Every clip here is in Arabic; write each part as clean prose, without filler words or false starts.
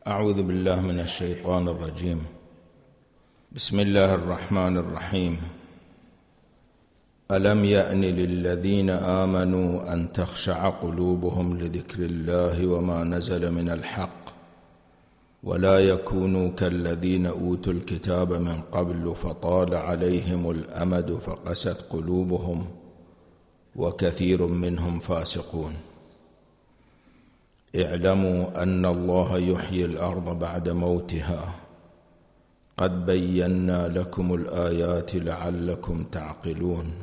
أعوذ بالله من الشيطان الرجيم. بسم الله الرحمن الرحيم. ألم يأن للذين آمنوا أن تخشع قلوبهم لذكر الله وما نزل من الحق ولا يكونوا كالذين أوتوا الكتاب من قبل فطال عليهم الأمد فقست قلوبهم وكثير منهم فاسقون. اعلموا أن الله يحيي الأرض بعد موتها قد بينا لكم الآيات لعلكم تعقلون.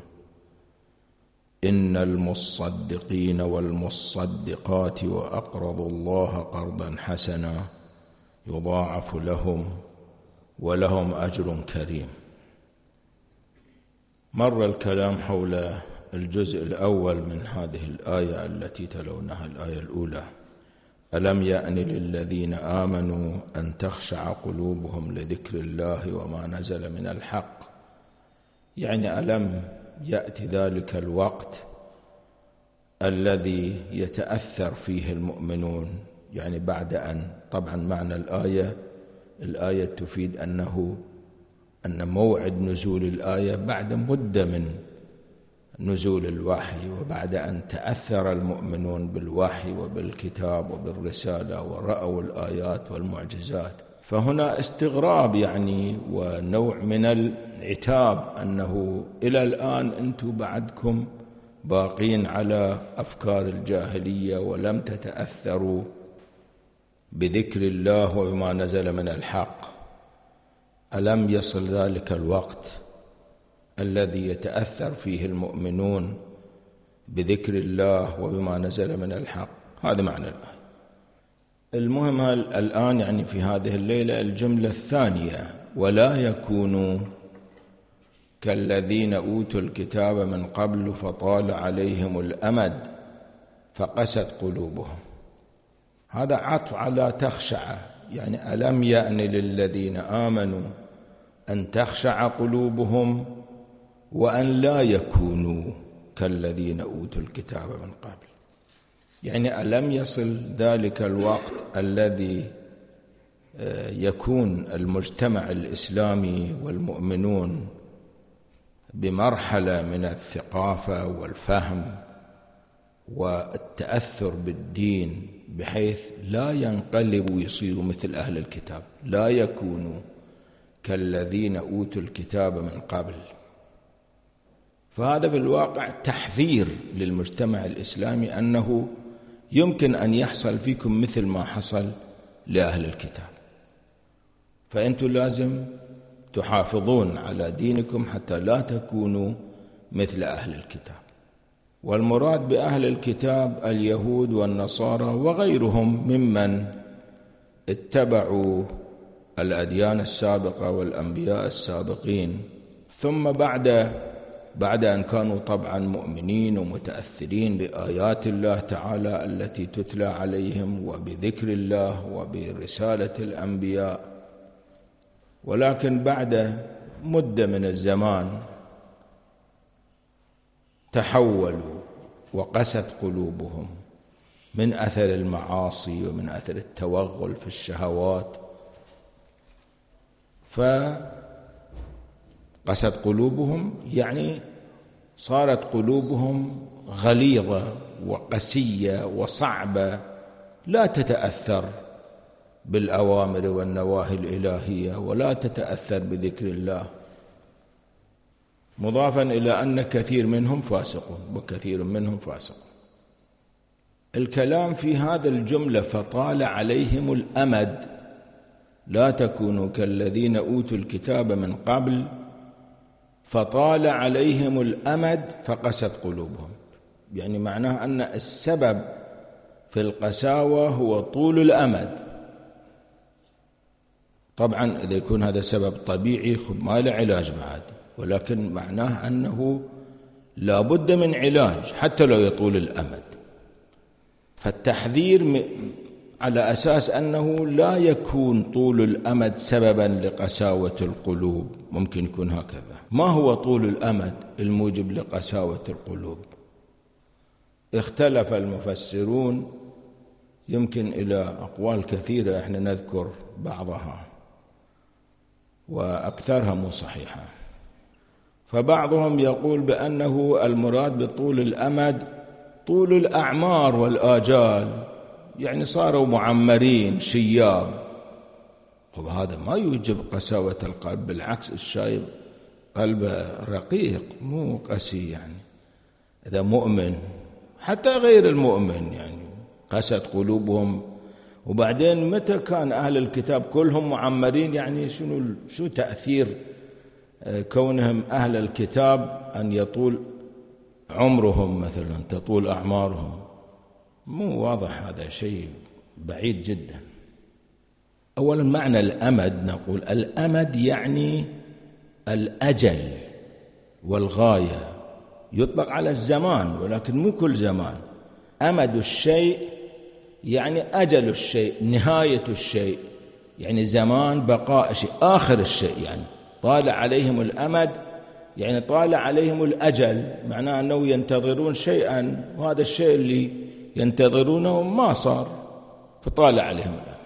إن المصدقين والمصدقات وأقرضوا الله قرضا حسنا يضاعف لهم ولهم أجر كريم. مر الكلام حول الجزء الأول من هذه الآية التي تلونها، الآية الأولى: ألم يأن للذين آمنوا أن تخشع قلوبهم لذكر الله وما نزل من الحق، يعني ألم يأتي ذلك الوقت الذي يتأثر فيه المؤمنون، يعني بعد أن، طبعا معنى الآية تفيد أن موعد نزول الآية بعد مدة من نزول الوحي، وبعد أن تأثر المؤمنون بالوحي وبالكتاب وبالرسالة ورأوا الآيات والمعجزات، فهنا استغراب يعني ونوع من العتاب أنه إلى الآن أنتم بعدكم باقين على أفكار الجاهلية ولم تتأثروا بذكر الله وبما نزل من الحق. ألم يصل ذلك الوقت الذي يتأثر فيه المؤمنون بذكر الله وبما نزل من الحق؟ هذا معنى الآية. المهم الآن يعني في هذه الليلة الجملة الثانية: ولا يكونوا كالذين أوتوا الكتاب من قبل فطال عليهم الأمد فقست قلوبهم. هذا عطف على تخشع، يعني ألم يأن للذين آمنوا أن تخشع قلوبهم وأن لا يكونوا كالذين أوتوا الكتاب من قبل، يعني ألم يصل ذلك الوقت الذي يكون المجتمع الإسلامي والمؤمنون بمرحلة من الثقافة والفهم والتأثر بالدين بحيث لا ينقلبوا ويصيروا مثل أهل الكتاب، لا يكونوا كالذين أوتوا الكتاب من قبل. فهذا في الواقع تحذير للمجتمع الإسلامي أنه يمكن أن يحصل فيكم مثل ما حصل لأهل الكتاب، فأنتم لازم تحافظون على دينكم حتى لا تكونوا مثل أهل الكتاب. والمراد بأهل الكتاب اليهود والنصارى وغيرهم ممن اتبعوا الأديان السابقة والأنبياء السابقين، ثم بعد أن كانوا طبعا مؤمنين ومتأثرين بآيات الله تعالى التي تتلى عليهم وبذكر الله وبرسالة الأنبياء، ولكن بعد مدة من الزمان تحولوا وقست قلوبهم من أثر المعاصي ومن أثر التوغل في الشهوات، فقست قلوبهم يعني صارت قلوبهم غليظة وقسية وصعبة، لا تتأثر بالأوامر والنواهي الإلهية ولا تتأثر بذكر الله، مضافا إلى أن كثير منهم فاسقون وكثير منهم فاسقون. الكلام في هذا الجملة فطال عليهم الأمد، لا تكونوا كالذين أوتوا الكتاب من قبل فطال عليهم الأمد فقست قلوبهم، يعني معناه أن السبب في القساوة هو طول الأمد. طبعا إذا يكون هذا سبب طبيعي ما له علاج بعد، ولكن معناه أنه لا بد من علاج حتى لو يطول الأمد. فالتحذير على أساس أنه لا يكون طول الأمد سببا لقساوة القلوب، ممكن يكون هكذا. ما هو طول الأمد الموجب لقساوة القلوب؟ اختلف المفسرون يمكن إلى أقوال كثيرة احنا نذكر بعضها وأكثرها مو صحيحة. فبعضهم يقول بأنه المراد بطول الأمد طول الأعمار والآجال، يعني صاروا معمرين شياب. وهذا ما يوجب قساوة القلب، بالعكس الشايب قلبه رقيق مو قسي. يعني إذا مؤمن حتى غير المؤمن يعني قست قلوبهم. وبعدين متى كان أهل الكتاب كلهم معمرين؟ يعني شو تأثير كونهم أهل الكتاب أن يطول عمرهم مثلا، تطول أعمارهم؟ مو واضح، هذا شيء بعيد جدا. أولا معنى الأمد، نقول الأمد يعني الأجل والغاية، يطلق على الزمان ولكن مو كل زمان. أمد الشيء يعني أجل الشيء، نهاية الشيء، يعني زمان بقاء الشيء، آخر الشيء. يعني طال عليهم الأمد يعني طال عليهم الأجل، معناه أنه ينتظرون شيئا وهذا الشيء اللي ينتظرونه ما صار فطال عليهم الأمد.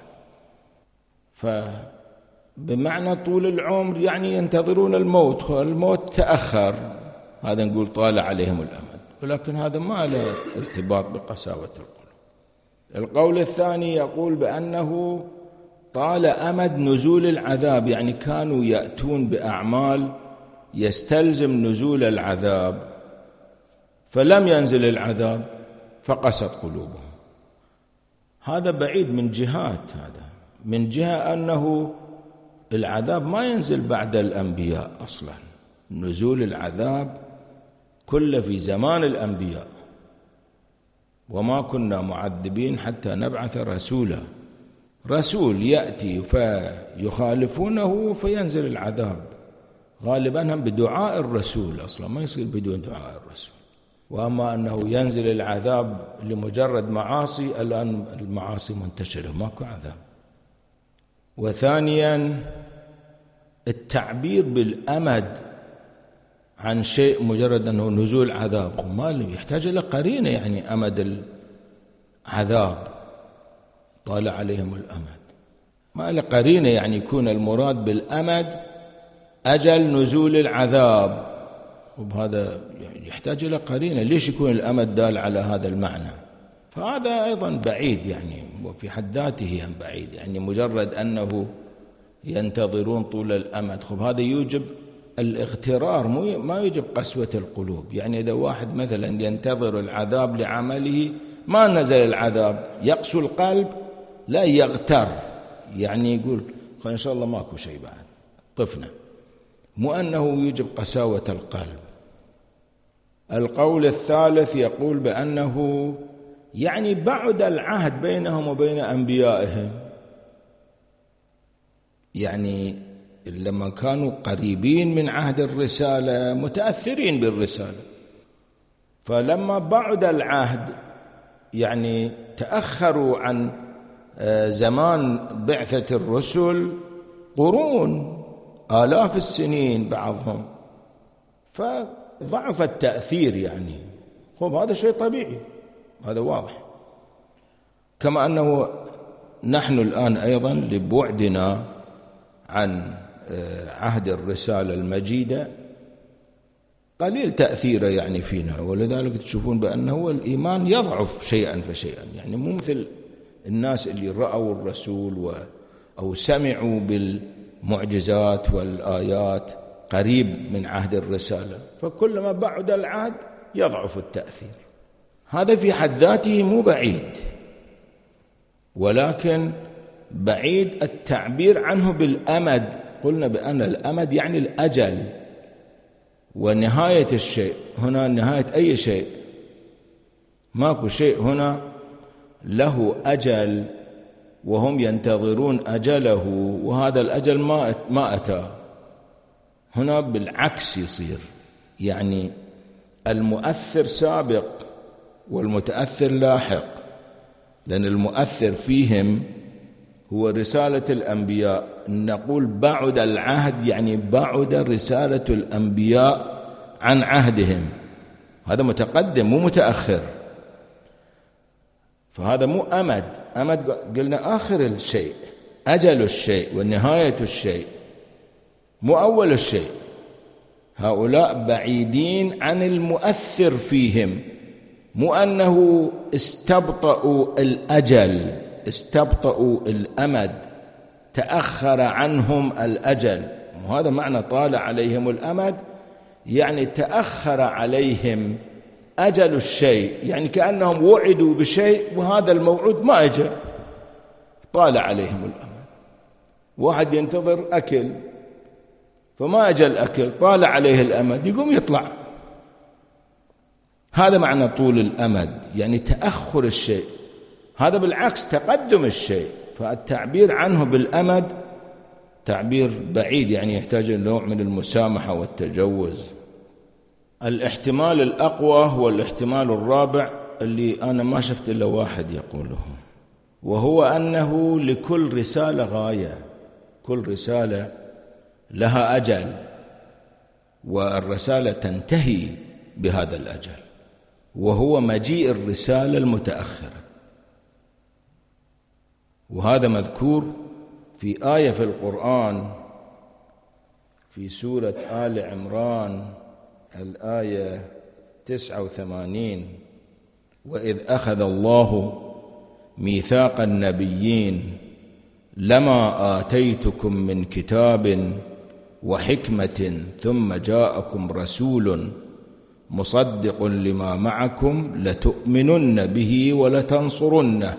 فبمعنى طول العمر يعني ينتظرون الموت، الموت تأخر، هذا نقول طال عليهم الأمد، ولكن هذا ما له ارتباط بقساوة القلوب. القول الثاني يقول بأنه طال أمد نزول العذاب، يعني كانوا يأتون بأعمال يستلزم نزول العذاب فلم ينزل العذاب فقست قلوبهم. هذا بعيد من جهات، هذا من جهة أنه العذاب ما ينزل بعد الأنبياء أصلا، نزول العذاب كله في زمان الأنبياء، وما كنا معذبين حتى نبعث رسولا. رسول يأتي فيخالفونه فينزل العذاب، غالبا هم بدعاء الرسول، أصلا ما يصير بدون دعاء الرسول. وأما أنه ينزل العذاب لمجرد معاصي، الآن المعاصي منتشرة ماكو عذاب. وثانيا التعبير بالأمد عن شيء مجرد أنه نزول عذاب ما يحتاج إلى قرينة، يعني أمد العذاب طال عليهم الأمد ما له قرينة، يعني يكون المراد بالأمد أجل نزول العذاب، وبهذا يحتاج إلى قرينة. ليش يكون الأمد دال على هذا المعنى؟ فهذا أيضا بعيد، يعني وفي حد ذاته هم بعيد، يعني مجرد أنه ينتظرون طول الأمد، هذا يوجب الاغترار، ما يوجب قسوة القلوب. يعني إذا واحد مثلا ينتظر العذاب لعمله ما نزل العذاب يقسو القلب، لا يغتر، يعني يقول إن شاء الله ماكو شيء بعد طفنا، مو أنه يوجب قساوة القلب. القول الثالث يقول بأنه يعني بعد العهد بينهم وبين أنبيائهم، يعني لما كانوا قريبين من عهد الرسالة متأثرين بالرسالة، فلما بعد العهد يعني تأخروا عن زمان بعثة الرسل قرون آلاف السنين بعضهم، فضعف التأثير. يعني هذا شيء طبيعي، هذا واضح. كما أنه نحن الآن أيضا لبعدنا عن عهد الرسالة المجيدة قليل تأثيره يعني فينا، ولذلك تشوفون بأنه الإيمان يضعف شيئا فشيئا. يعني مو مثل الناس اللي رأوا الرسول أو سمعوا بالمعجزات والآيات قريب من عهد الرسالة، فكلما بعد العهد يضعف التأثير. هذا في حد ذاته مو بعيد، ولكن بعيد التعبير عنه بالأمد. قلنا بأن الأمد يعني الأجل ونهاية الشيء، هنا نهاية أي شيء، ماكو شيء هنا له أجل وهم ينتظرون أجله، وهذا الأجل ما أتى. هنا بالعكس يصير، يعني المؤثر سابق والمتأثر لاحق، لأن المؤثر فيهم هو رسالة الأنبياء. نقول بعد العهد يعني بعد رسالة الأنبياء عن عهدهم، هذا متقدم مو متأخر. فهذا مو أمد. أمد قلنا آخر الشيء، أجل الشيء ونهاية الشيء، مو أول الشيء. هؤلاء بعيدين عن المؤثر فيهم، مو أنه استبطأوا الأجل، استبطأوا الأمد، تأخر عنهم الأجل. وهذا معنى طال عليهم الأمد، يعني تأخر عليهم أجل الشيء، يعني كأنهم وعدوا بشيء وهذا الموعود ما أجى، طال عليهم الأمد. واحد ينتظر أكل فما أجى الأكل، طال عليه الأمد، يقوم يطلع. هذا معنى طول الأمد، يعني تأخر الشيء. هذا بالعكس تقدم الشيء، فالتعبير عنه بالأمد تعبير بعيد، يعني يحتاج إلى نوع من المسامحة والتجوز. الاحتمال الأقوى هو الاحتمال الرابع اللي أنا ما شفت إلا واحد يقوله، وهو أنه لكل رسالة غاية، كل رسالة لها أجل، والرسالة تنتهي بهذا الأجل، وهو مجيء الرسالة المتأخرة. وهذا مذكور في آية في القرآن في سورة آل عمران الآية 89: وإذ أخذ الله ميثاق النبيين لما آتيتكم من كتاب وحكمة ثم جاءكم رسول مصدق لما معكم لتؤمنن به ولتنصرنه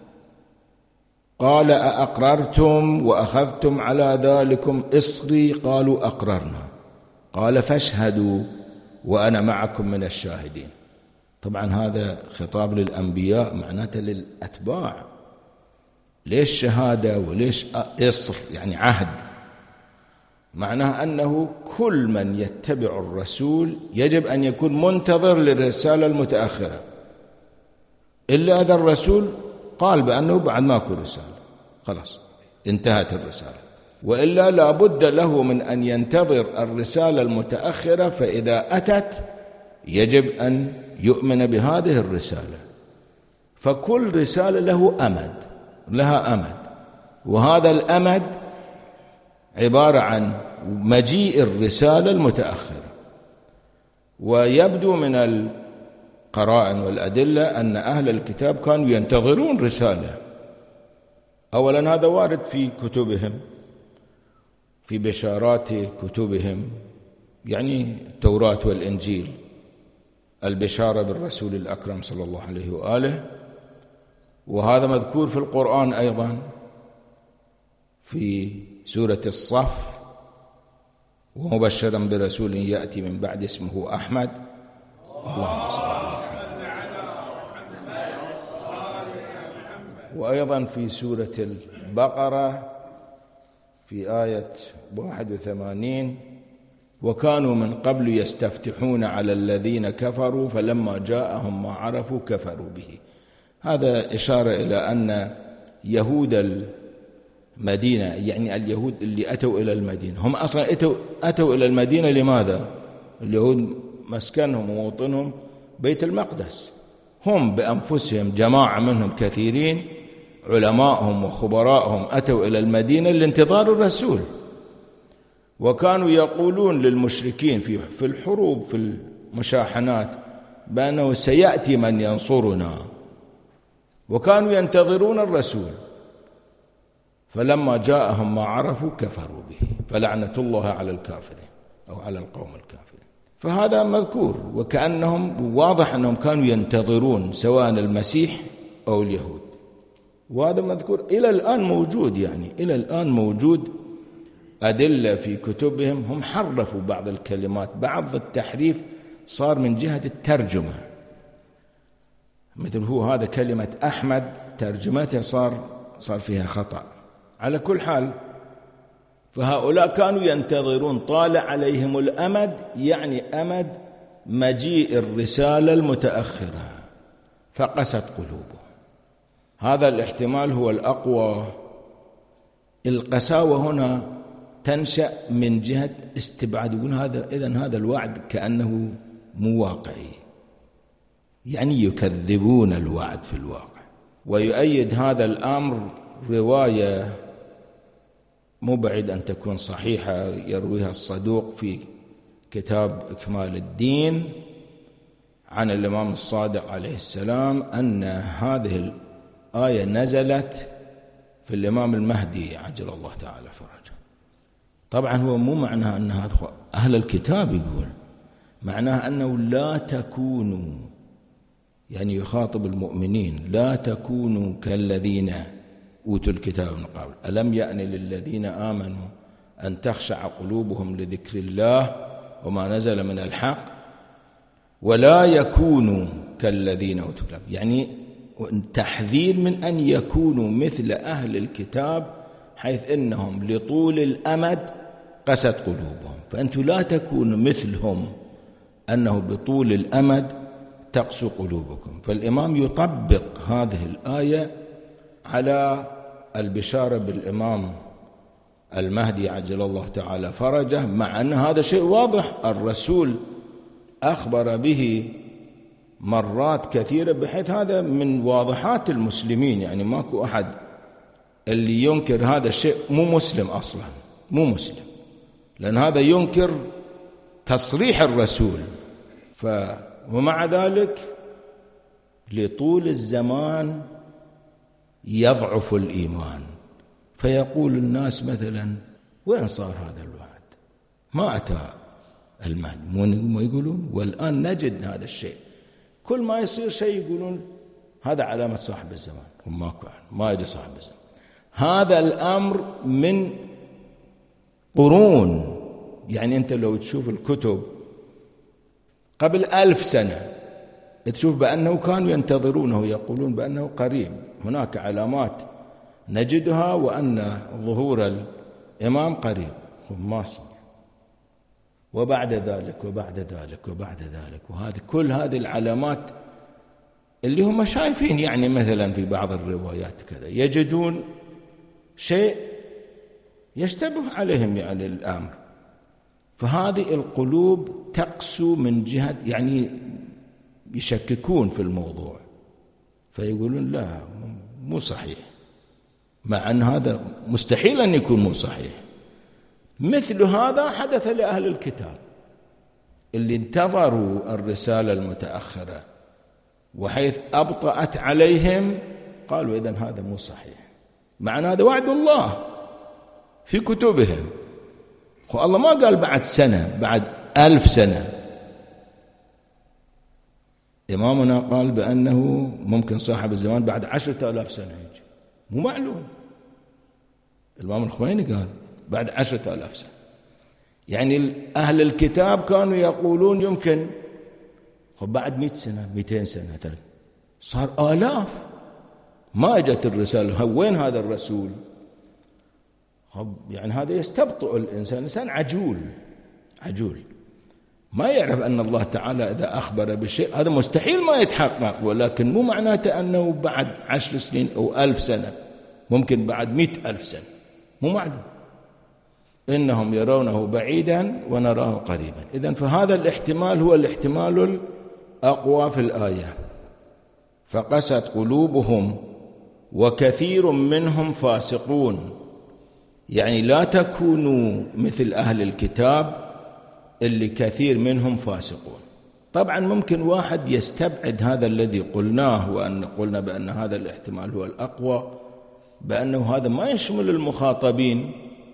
قال أأقررتم وأخذتم على ذلكم إصري قالوا أقررنا قال فاشهدوا وأنا معكم من الشاهدين. طبعا هذا خطاب للأنبياء، معناته للأتباع. ليش شهادة وليش إصر؟ يعني عهد. معناه أنه كل من يتبع الرسول يجب أن يكون منتظر للرسالة المتأخرة، إلا هذا الرسول قال بأنه بعد ماكو رسالة، خلاص انتهت الرسالة، وإلا لا بد له من أن ينتظر الرسالة المتأخرة، فإذا أتت يجب أن يؤمن بهذه الرسالة. فكل رسالة لها أمد، وهذا الأمد عبارة عن مجيء الرسالة المتأخرة. ويبدو من القرائن والأدلة أن أهل الكتاب كانوا ينتظرون رسالة. أولا هذا وارد في كتبهم، في بشارات كتبهم، يعني التوراة والإنجيل، البشارة بالرسول الأكرم صلى الله عليه وآله. وهذا مذكور في القرآن أيضا في سورة الصف: ومبشرا برسول يأتي من بعد اسمه أحمد. اللهم صل على محمد. وأيضا في سورة البقرة في آية 81: وكانوا من قبل يستفتحون على الذين كفروا فلما جاءهم ما عرفوا كفروا به. هذا إشارة إلى أن يهود المدينة، يعني اليهود اللي أتوا إلى المدينة، هم أصلا أتوا إلى المدينة لماذا؟ اليهود مسكنهم وموطنهم بيت المقدس، هم بأنفسهم جماعة منهم كثيرين علماءهم وخبراءهم أتوا إلى المدينة لانتظار الرسول. وكانوا يقولون للمشركين في الحروب، في المشاحنات، بأنه سيأتي من ينصرنا، وكانوا ينتظرون الرسول. فلما جاءهم ما عرفوا كفروا به فلعنة الله على الكافرين أو على القوم الكافرين. فهذا مذكور، وكأنهم واضح أنهم كانوا ينتظرون سواء المسيح أو اليهود. وهذا مذكور إلى الآن موجود، يعني إلى الآن موجود أدلة في كتبهم. هم حرفوا بعض الكلمات، بعض التحريف صار من جهة الترجمة، مثل هو هذا كلمة أحمد ترجمتها صار فيها خطأ. على كل حال، فهؤلاء كانوا ينتظرون، طال عليهم الأمد، يعني أمد مجيء الرسالة المتأخرة، فقست قلوبهم. هذا الاحتمال هو الأقوى. القساوة هنا تنشأ من جهة استبعاد، يقول إذن هذا الوعد كأنه مو واقعي، يعني يكذبون الوعد في الواقع. ويؤيد هذا الأمر رواية مبعد أن تكون صحيحة يرويها الصدوق في كتاب إكمال الدين عن الإمام الصادق عليه السلام أن هذه الآية نزلت في الإمام المهدي عجل الله تعالى فرجه. طبعا هو مو معناها أن هذا أهل الكتاب، يقول معناها أنه لا تكونوا، يعني يخاطب المؤمنين، لا تكونوا كالذين أوتوا الكتاب من قبل، ألم يأن للذين آمنوا أن تخشع قلوبهم لذكر الله وما نزل من الحق ولا يكونوا كالذين أوتوا الكتاب، يعني تحذير من أن يكونوا مثل أهل الكتاب حيث إنهم لطول الأمد قست قلوبهم، فأنتم لا تكونوا مثلهم أنه بطول الأمد تقسو قلوبكم. فالإمام يطبق هذه الآية على البشارة بالإمام المهدي عجل الله تعالى فرجه، مع أن هذا شيء واضح، الرسول أخبر به مرات كثيرة بحيث هذا من واضحات المسلمين، يعني ماكو أحد اللي ينكر هذا الشيء مو مسلم أصلا، مو مسلم، لأن هذا ينكر تصريح الرسول. ومع ذلك لطول الزمان يضعف الإيمان، فيقول الناس مثلا وين صار هذا الوعد؟ ما أتى المهدي، ما يقولون؟ والآن نجد هذا الشيء، كل ما يصير شيء يقولون هذا علامة صاحب الزمان، هم ما يجي صاحب الزمان. هذا الأمر من قرون، يعني أنت لو تشوف الكتب قبل 1000 سنة تشوف بأنه كانوا ينتظرونه، يقولون بأنه قريب، هناك علامات نجدها وأن ظهور الإمام قريب، ما صار. وبعد ذلك وبعد ذلك وبعد ذلك، وهذه كل هذه العلامات اللي هم شايفين، يعني مثلا في بعض الروايات كذا يجدون شيء يشتبه عليهم يعني الأمر، فهذه القلوب تقسو من جهة، يعني يشككون في الموضوع، فيقولون لا مو صحيح، مع أن هذا مستحيل أن يكون مو صحيح. مثل هذا حدث لأهل الكتاب اللي انتظروا الرسالة المتأخرة، وحيث أبطأت عليهم قالوا إذن هذا مو صحيح، مع أن هذا وعد الله في كتبهم، والله ما قال بعد سنة، بعد 1000 سنة. إمامنا قال بأنه ممكن صاحب الزمان بعد 10,000 سنة يجي، مو معلوم. الإمام الخميني قال بعد 10,000 سنة، يعني أهل الكتاب كانوا يقولون يمكن بعد 100 سنة 200 سنة صار آلاف، ما أجت الرسالة، وين هذا الرسول؟ يعني هذا يستبطئ الإنسان عجول ما يعرف أن الله تعالى إذا أخبر بشيء هذا مستحيل ما يتحقق، ولكن مو معناته أنه بعد 10 سنين أو 1000 سنة، ممكن بعد 100,000 سنة، مو معلوم. إنهم يرونه بعيدا ونراه قريبا. إذن فهذا الاحتمال هو الاحتمال الأقوى في الآية. فقست قلوبهم وكثير منهم فاسقون، يعني لا تكونوا مثل أهل الكتاب اللي كثير منهم فاسقون. طبعا ممكن واحد يستبعد هذا الذي قلناه، وأن قلنا بأن هذا الاحتمال هو الأقوى، بأنه هذا ما يشمل المخاطبين.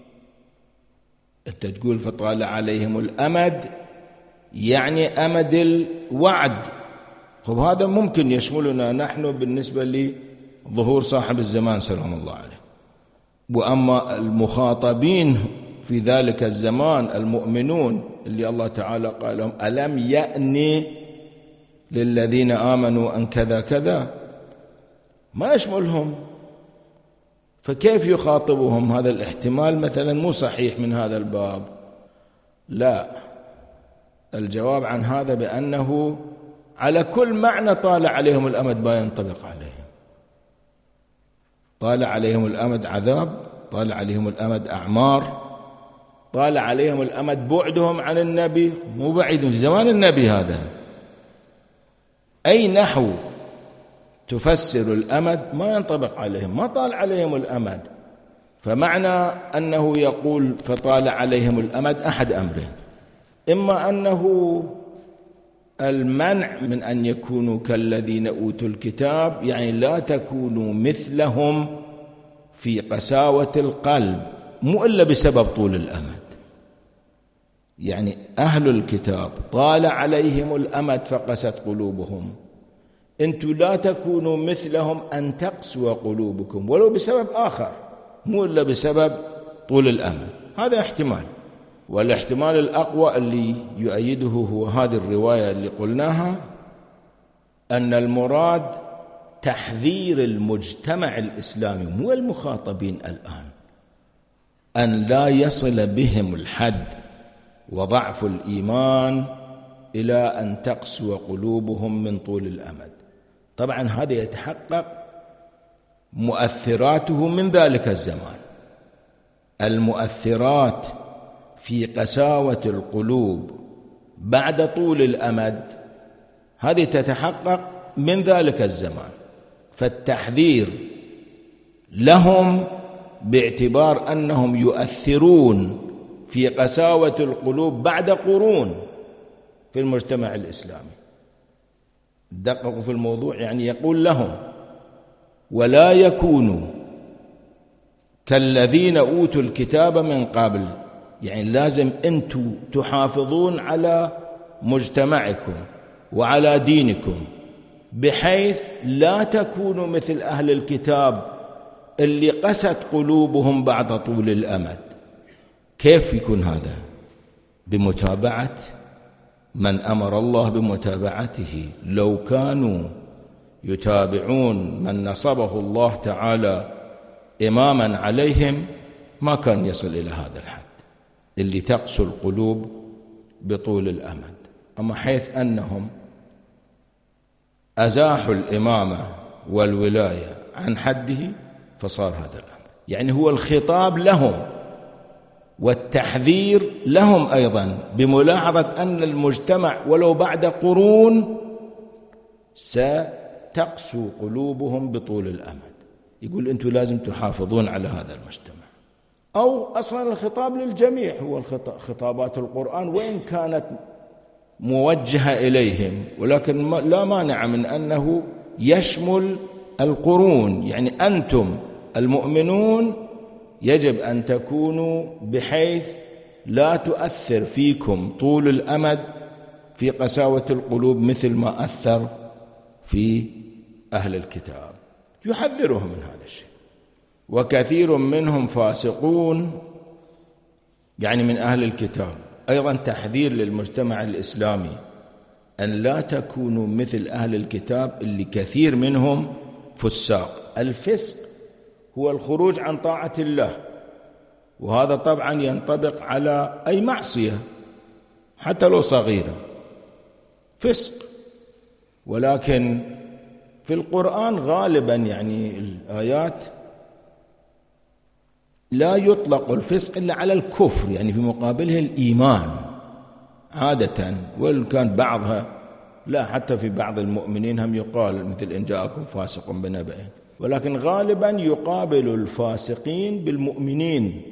أنت تقول فطال عليهم الأمد، يعني أمد الوعد، هذا ممكن يشملنا نحن بالنسبة لظهور صاحب الزمان سلام الله عليه. وأما المخاطبين في ذلك الزمان المؤمنون اللي الله تعالى قال لهم ألم يأن للذين آمنوا أن كذا كذا، ما يشملهم، فكيف يخاطبهم؟ هذا الاحتمال مثلا مو صحيح من هذا الباب. لا، الجواب عن هذا بأنه على كل معنى طال عليهم الأمد ما ينطبق عليهم. طال عليهم الأمد عذاب، طال عليهم الأمد أعمار، طال عليهم الأمد بعدهم عن النبي، مو بعيد في زمان النبي هذا. أي نحو تفسر الأمد ما ينطبق عليهم، ما طال عليهم الأمد. فمعنى أنه يقول فطال عليهم الأمد أحد أمرين: إما أنه المنع من أن يكونوا كالذين أوتوا الكتاب، يعني لا تكونوا مثلهم في قساوة القلب، مو إلا بسبب طول الأمد. يعني أهل الكتاب طال عليهم الأمد فقست قلوبهم، أنتم لا تكونوا مثلهم أن تقسو قلوبكم ولو بسبب آخر، مو إلا بسبب طول الأمد. هذا احتمال. والاحتمال الأقوى اللي يؤيده هو هذه الرواية اللي قلناها، أن المراد تحذير المجتمع الإسلامي مو المخاطبين الآن، أن لا يصل بهم الحد وضعف الإيمان إلى أن تقسو قلوبهم من طول الأمد. طبعا هذا يتحقق مؤثراته من ذلك الزمان. المؤثرات في قساوة القلوب بعد طول الأمد هذه تتحقق من ذلك الزمان، فالتحذير لهم باعتبار أنهم يؤثرون في قساوة القلوب بعد قرون في المجتمع الإسلامي. دققوا في الموضوع، يعني يقول لهم ولا يكونوا كالذين أوتوا الكتاب من قبل، يعني لازم أنتم تحافظون على مجتمعكم وعلى دينكم بحيث لا تكونوا مثل أهل الكتاب اللي قست قلوبهم بعد طول الأمد. كيف يكون هذا؟ بمتابعة من أمر الله بمتابعته. لو كانوا يتابعون من نصبه الله تعالى إماما عليهم ما كان يصل إلى هذا الحد اللي تقسو القلوب بطول الأمد. أما حيث أنهم أزاحوا الإمامة والولاية عن حده فصار هذا الأمر. يعني هو الخطاب لهم والتحذير لهم أيضا، بملاحظة أن المجتمع ولو بعد قرون ستقسو قلوبهم بطول الأمد. يقول أنتم لازم تحافظون على هذا المجتمع. أو أصلا الخطاب للجميع، هو خطابات القرآن وإن كانت موجهة إليهم، ولكن لا مانع من أنه يشمل القرون. يعني أنتم المؤمنون يجب أن تكونوا بحيث لا تؤثر فيكم طول الأمد في قساوة القلوب مثل ما أثر في أهل الكتاب. يحذرهم من هذا الشيء. وكثير منهم فاسقون، يعني من أهل الكتاب. أيضا تحذير للمجتمع الإسلامي أن لا تكونوا مثل أهل الكتاب اللي كثير منهم فساق. الفسق هو الخروج عن طاعة الله، وهذا طبعا ينطبق على أي معصية حتى لو صغيرة، فسق. ولكن في القرآن غالبا يعني الآيات لا يطلق الفسق إلا على الكفر، يعني في مقابله الإيمان عادة، وإن كان بعضها لا، حتى في بعض المؤمنين هم يقال مثل إن جاءكم فاسق بنبأ، ولكن غالبا يقابل الفاسقين بالمؤمنين.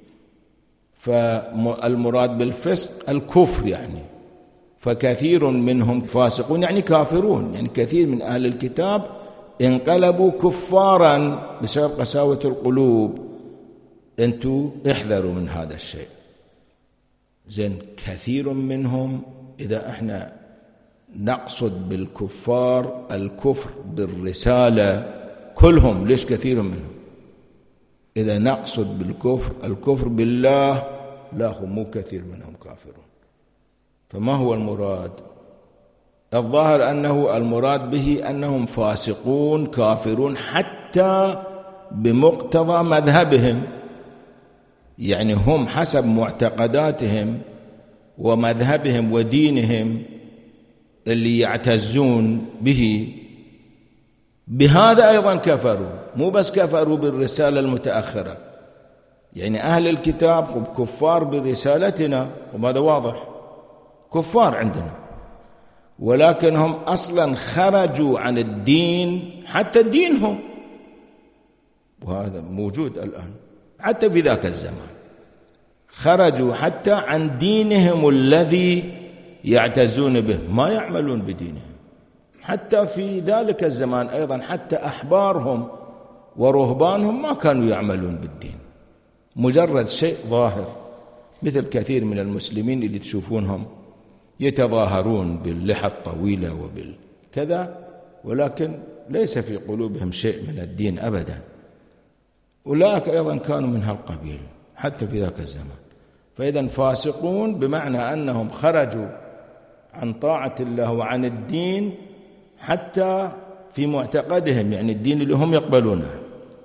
فالمراد بالفسق الكفر يعني. فكثير منهم فاسقون يعني كافرون، يعني كثير من أهل الكتاب انقلبوا كفارا بسبب قساوة القلوب. أنتوا احذروا من هذا الشيء. زين، كثير منهم إذا احنا نقصد بالكفار الكفر بالرسالة كلهم، ليش كثير منهم؟ إذا نقصد بالكفر الكفر بالله، لا، هم مو كثير منهم كافرون. فما هو المراد؟ الظاهر أنه المراد به أنهم فاسقون كافرون حتى بمقتضى مذهبهم، يعني هم حسب معتقداتهم ومذهبهم ودينهم اللي يعتزون به، بهذا أيضا كفروا. مو بس كفروا بالرسالة المتأخرة، يعني أهل الكتاب كفار برسالتنا، وهذا واضح، كفار عندنا، ولكن هم أصلا خرجوا عن الدين حتى دينهم، وهذا موجود الآن حتى في ذاك الزمان، خرجوا حتى عن دينهم الذي يعتزون به، ما يعملون بدينهم. حتى في ذلك الزمان أيضا حتى أحبارهم ورهبانهم ما كانوا يعملون بالدين، مجرد شيء ظاهر، مثل كثير من المسلمين اللي تشوفونهم يتظاهرون باللحى الطويلة وبالكذا، ولكن ليس في قلوبهم شيء من الدين أبدا. أولئك أيضا كانوا من هالقبيل حتى في ذاك الزمان. فإذا فاسقون بمعنى أنهم خرجوا عن طاعة الله وعن الدين حتى في معتقدهم، يعني الدين اللي هم يقبلونه.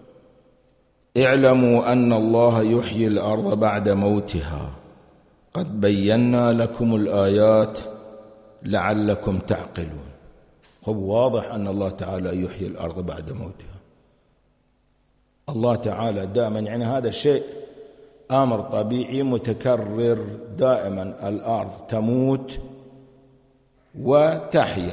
اعلموا أن الله يحيي الأرض بعد موتها قد بينا لكم الآيات لعلكم تعقلون. واضح أن الله تعالى يحيي الأرض بعد موتها. الله تعالى دائما، يعني هذا شيء أمر طبيعي متكرر دائما، الأرض تموت وتحيا،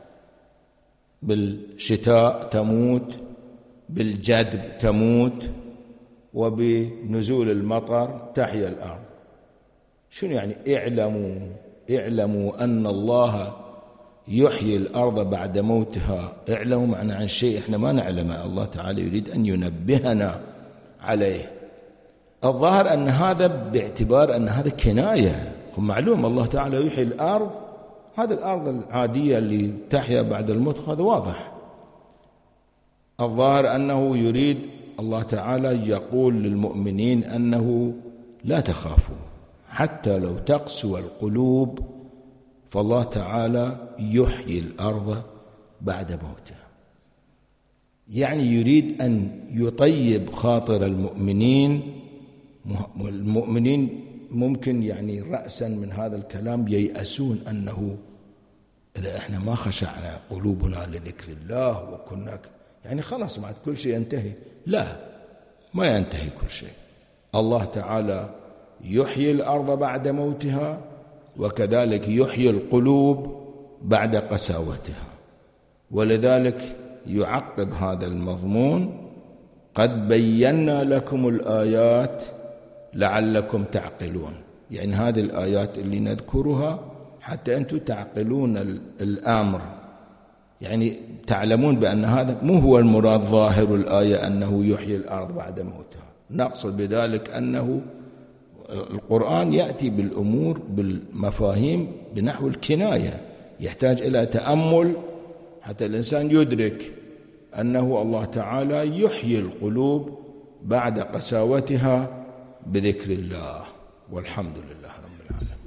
بالشتاء تموت، بالجدب تموت، وبنزول المطر تحيا الأرض. شنو يعني اعلموا أن الله يحيي الأرض بعد موتها؟ اعلموا معنى عن شيء احنا ما نعلمه، الله تعالى يريد أن ينبهنا عليه. الظاهر أن هذا باعتبار أن هذا كناية، معلوم الله تعالى يحيي الأرض، هذه الأرض العادية اللي تحيا بعد الموت، هذا واضح. الظاهر أنه يريد الله تعالى يقول للمؤمنين أنه لا تخافوا حتى لو تقسو القلوب، فالله تعالى يحيي الأرض بعد موتها. يعني يريد أن يطيب خاطر المؤمنين. المؤمنين ممكن يعني رأسا من هذا الكلام ييأسون أنه إذا إحنا ما خشعنا قلوبنا لذكر الله وكنا يعني خلاص بعد كل شيء ينتهي. لا، ما ينتهي كل شيء. الله تعالى يحيي الأرض بعد موتها، وكذلك يحيي القلوب بعد قساوتها. ولذلك يعقب هذا المضمون قد بينا لكم الآيات لعلكم تعقلون. يعني هذه الآيات اللي نذكرها حتى أنتم تعقلون الأمر، يعني تعلمون بأن هذا مو هو المراد ظاهر الآية أنه يحيي الأرض بعد موتها. نقصد بذلك أنه القرآن يأتي بالأمور بالمفاهيم بنحو الكناية، يحتاج إلى تأمل حتى الإنسان يدرك أنه الله تعالى يحيي القلوب بعد قساوتها بذكر الله. والحمد لله رب العالمين.